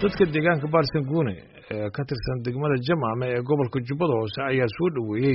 dadka deegaanka Baarsanguune ee ka tirsan degmada Jamaame ee gobolka Jubbada Hoose ayaa soo dhaweeyay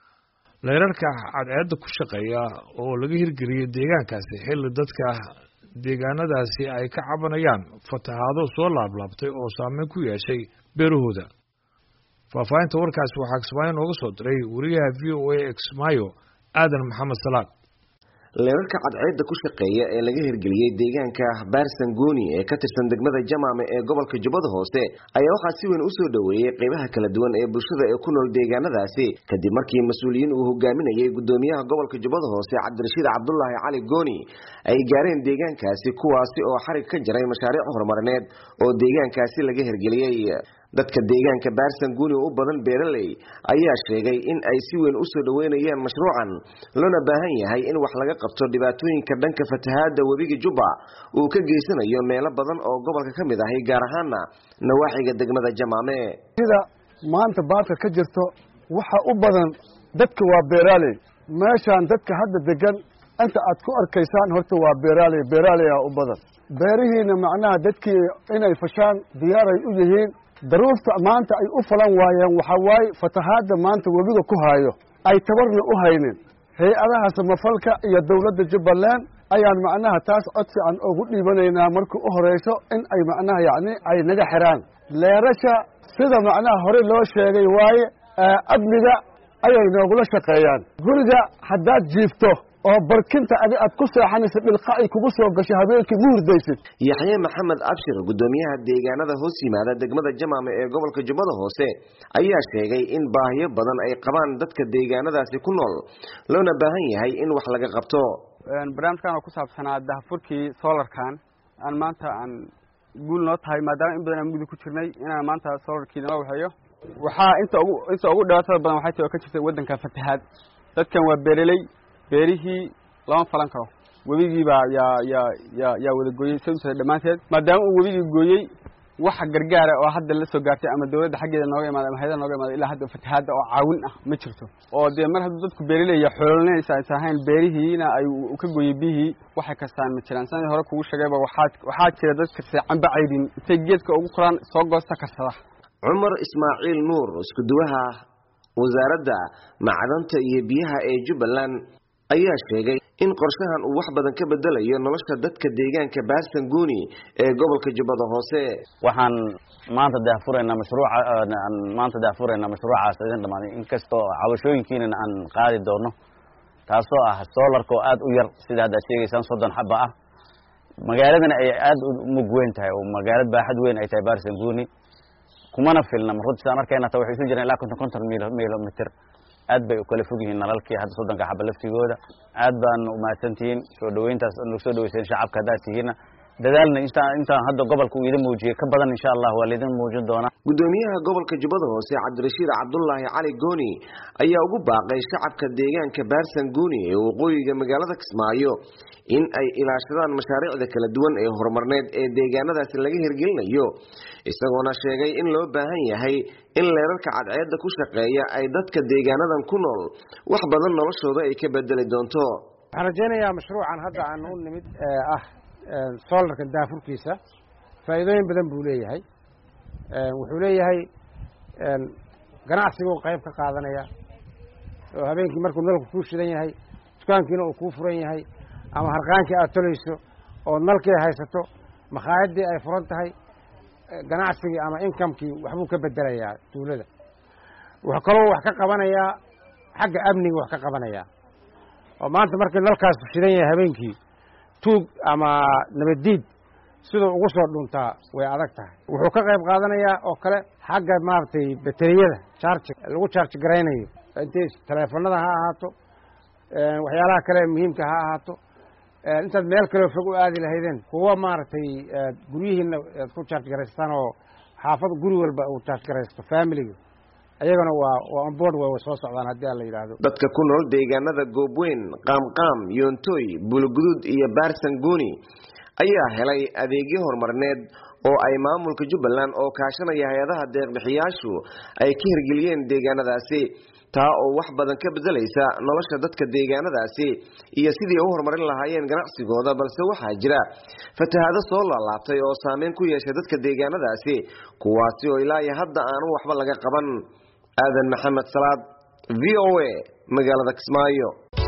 leerarka cadceedda ku shaqeeya oo laga hirgeliyay deegaankaasi xilli dadka deegaanadaasi ay ka cabanayaan fatahaado soo laablaabtay oo saameyn ku yeeshay beerahooda. Faafahinta warkaasi waxaa Kismaayo nooga soo diray wariyaha VOA Kismaayo Aadan Maxamed Salaad. leerarka cadceedda ku shaqeeya ee laga hirgeliyay deegaanka Baarsanguune ee ka tirsan degmada Jamaame ee gobolka Jubbada Hoose ayaa waxa si weyn u soo dhaweeyay qaybaha kala duwan ee bulshada ee ku nool deegaanadaasi kadib markii mas'uuliyiin uu hogaaminayay gudoomiyaha gobolka Jubbada Hoose Cabdirashiid Cabdullaahi Cali Gooni ay gaareen deegaankaasi kuwaasi oo xarig ka jaray mashaariic horumarineed oo deegaankaasi laga hirgeliyay. dadka deegaanka Baarsanguune u badan beeraley ayaa sheegay in ay si weyn u soo dhaweynayaan mashruucan loona baahan yahay in wax laga qabto dhibaatooyinka dhanka fatahaada webiga Jubba uu ka geysanayo meelo badan oo gobolka ka mid ah gaar ahaan nawaaxiga degmada Jamaame. sida maanta baadka ka jirto waxa u badan dadka waa beeraley meeshan dadka hadda degan inta aad ku arkaysaan horta waa beeraley u badan beerihiina macnaha dadkii inay fashaan diyaaray u yihiin daruufta maanta ay u falan waayeen waxa waay fatahaada maanta webiga ku haayo ay tabarna u haynin hay'adaha samafalka iyo dawladda Jubbaland ayaan macnaha taas codsi aan ugu dhiibanaynaa markii u horeyso in ay macnaha ay naga xiraan leerasha sida macnaha hore loo sheegay waaye amniga ayay noogula shaqeeyaan guriga haddaad jiifto oo barkinta aad ku seexanaysa dhilqaay kugu soo gashay habeenkii muurdaysid. Yaxye Maxamed Abshir gudoomiyaha deegaanada hoos yimaada degmada Jamaame ee gobolka Jubbada Hoose ayaa sheegay in baahiyo badan ay qabaan dadka deegaanadaasi ku nool loona baahan yahay in wax laga qabto. barnaamijkan oo ku saabsanaa daahfurkii solarkan aan maanta aan guul noo tahay maadaama in badan aan muddo ku jirnay inaan maanta solarkii noo waxeeyo waxa inta ugu dhawaatada badan waxay tahay ka jirtay wadanka fatahaad dadkan waa beeraley beerihii lama falan karo webigii baa yaa wada gooyay sababta dhamaanteed maadaama uu webigii gooyay waxa gargaar ah oo hadda la soo gaartay ama dawladda xaggeeda nooga imaado ama hay'adaha nooga imaado ilaa hadda fatahaada oo caawin ah ma jirto oo de mar haddii dadku beeraley iyo xoolaynaysa ay tahay beerihiina ay ka gooyay bihii waxay kastaan ma jiraan sanadii hore kugu sheegayba waxaa jira dadka seecanba caydin intay geedka ugu koraan soo goosta karsada. Cumar Ismaaciil Nuur isku duwaha wasaaradda macdanta iyo biyaha ee Jubbaland ayaa sheegay in qorshahan uu wax badan ka bedelayo nolosha dadka deegaanka Baarsanguune ee gobolka Jubbada Hoose. waxaan maanta daahfuraynaa mashruucaas idin dhamaaday inkastoo cabashooyinkiina aan qaadi doono taasoo ah solarka oo aad u yar sida hadda sheegaysaan 30 xabba ah magaaladana ay aad u mug weyn tahay oo magaalad baaxad weyn ay tahay Baarsanguune kumana filna marxuudsan arkayna taa waxay soo jireen ilaa 50 miiloomitir aad bay u kala fog yihiin nalalkii hadda 30 xabba laftigooda aad baan u mahadsantihiin soo dhaweyntaas oo soo dhaweyseen shacabka hadda tihiina dadaalna inta hadda gobolka uu idin muujiyay ka badan insha Allah waa idin muujin doona. gudoomiyaha gobolka Jubbada Hoose Cabdirashiid Cabdullaahi Cali Gooni ayaa ugu baaqay shacabka deegaanka Baarsanguune ee waqooyiga magaalada Kismaayo in ay ilaashadaan mashaariicda kala duwan ee horumarineed ee deegaanadaasi laga hirgelinayo isagoona sheegay in loo baahan yahay in leerarka cadceedda ku shaqeeya ay dadka deegaanadan ku nool wax badan noloshooda ay ka bedeli doonto. waxaan rajaynayaa mashruucan hadda aan u nimid solarka daafurkiisa faa'iidooyin badan buu leeyahay wuxuu leeyahay ganacsiga qayb ka qaadanaya oo habeenkii markuu nalku ku shidan yahay dukaankiina uu ku furan yahay ama harqaankii aad tolayso oo nalkii haysato makhaayadii ay furan tahay ganacsigii ama income-kii waxbuu ka bedelayaa tuulada wuxuu kaloo wax ka qabanayaa xagga amniga wax ka qabanayaa oo maanta markii nalkaas shidan yahay habeenkii tuug ama nabadiid sidoo ugu soo dhuntaa way adag tahay wuxuu ka qayb qaadanayaa oo kale xagga maartay bateriyada lagu charge gareynayo intay telefoonada ha ahaato waxyaalaha kale muhiimka ha ahaato intaad meel kale fog u aadi lahaydeen kuwa maartay guryihiina ku charge gareystaan oo xaafad guri walba uu charge gareysto family ayagana waa on board way soo socdaan haddii la yiraahdo. dadka ku nool deegaanada Goobweyn Qaamqaam Yoontoy Bulugudud iyo Baarsanguune ayaa helay adeegyo horumarineed oo ay maamulka Jubbaland oo kaashanaya hay'adaha deeq-bixiyaashu ay ka hirgeliyeen deegaanadaasi taa oo wax badan ka bedelaysa nolosha dadka deegaanadaasi iyo sidii u horumarin lahaayeen ganacsigooda balse waxaa jira fatahaado soo laalaabtay oo saameyn ku yeeshay dadka deegaanadaasi kuwaasi oo ilaa hadda aanu waxba laga qaban aadan maxamed salaad VOA magaalada Kismaayo